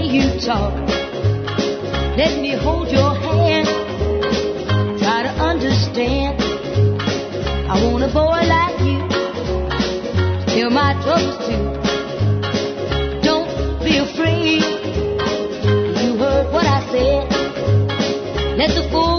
you talk. Let me hold your hand. Try to understand. I want a boy like you. Feel my troubles too. Don't be afraid. You heard what I said. Let the fool